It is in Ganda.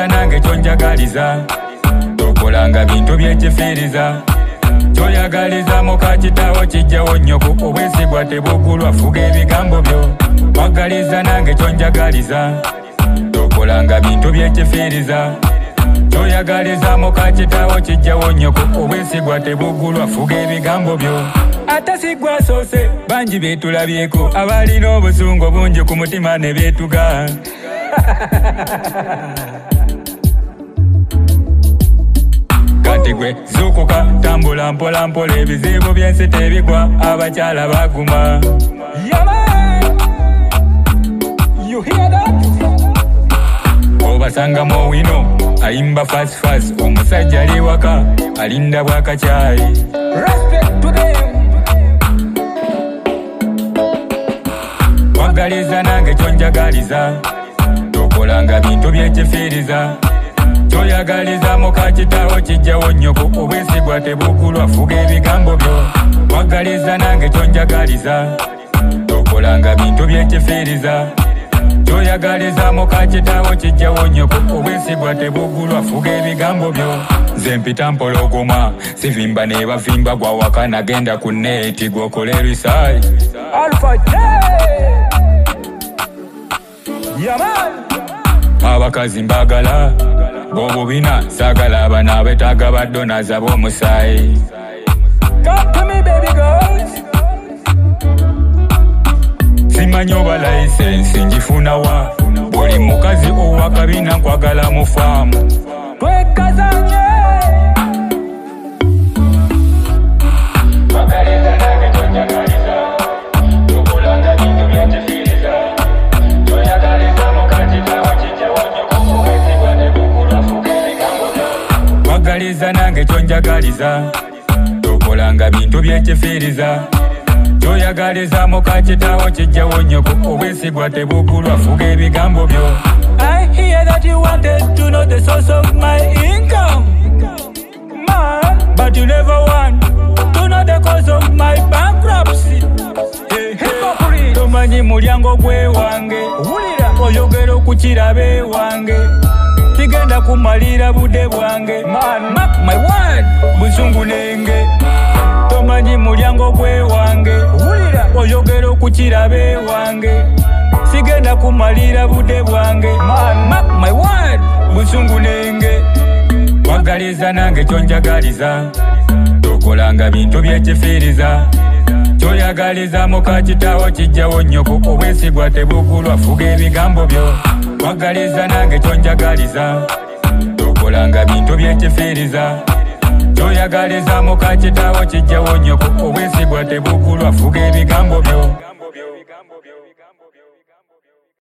nange kyonjagaliza tokolanga bintu byekifiiriza kyoyagaliza muka kitawo kijjawo nnyoko obwesigwa tebugulwa fuga ebigambo byo wagaliza nange kyonjagaliza tokolanga bintu byekifiiriza kyoyagaliza muka kitawo kijjawo nnyoko obwesigwa tebugulwa fuga ebigambo byo ate sigwa soose bangi beetulabyeko abalina obusungu bungi ku mutima ne beetuga kati gwe zuukuka tambula mpola mpola ebizibu byensi tebigwa abakyala baguma obasangamu owino ayimba fast omusajja ali waka alinda bwakacyayi wagaliza nange kyonjagaliza tokolanga bintu byekifiiriza kyoyagaliza muka kitawo kijjawo nnyoko obwesigwa tebugulwa fuga ebigambo byo wagaliza nange kyonjagaliza tokolanga bintu byekifiiriza kyoyagaliza muka kitawo kijjawo nnyoko obwesigwa tebugulwa fuga ebigambo byo nze mpita mpologoma sivimba ne bavimba gwa waka nagenda ku neeti gwokole research abakazi mbagala bobubina sagala abana abetaaga badonaza b'omusaayi simanyi oba layisensi ngifunawa buli mukazi owakabina nkwagala mu faamu wagaliza nange kyonjagaliza tokolanga bintu byekifiiriza kyoyagaliza muka kitawo kijjawo nnyoko obwesigwa tebugulwa fuga ebigambo byo I hear that you wanted to know the source of my income man but you never want to know the cause of my bankruptcy hey. Tomanyi mulyango gwe wange oyogera okukirabe wange tigenda kumalira budde bwange mark my word busungu nenge tomanyi mulyango gwe wange oyogera okukirabe wange sigenda kumalira budde bwange mark my word busungu nenge wagaliza nange kyonjagaliza tokolanga bintu byekifiiriza kyoyagaliza muka kitawo kijjawo nnyoko obwesigwa tebugulwa fuga ebigambo byo wagaliza nange kyonjagaliza tokolanga bintu byekifiiriza kyoyagaliza muka kitawo kijjawo nnyoko obwesigwa tebugulwa fuga ebigambo byo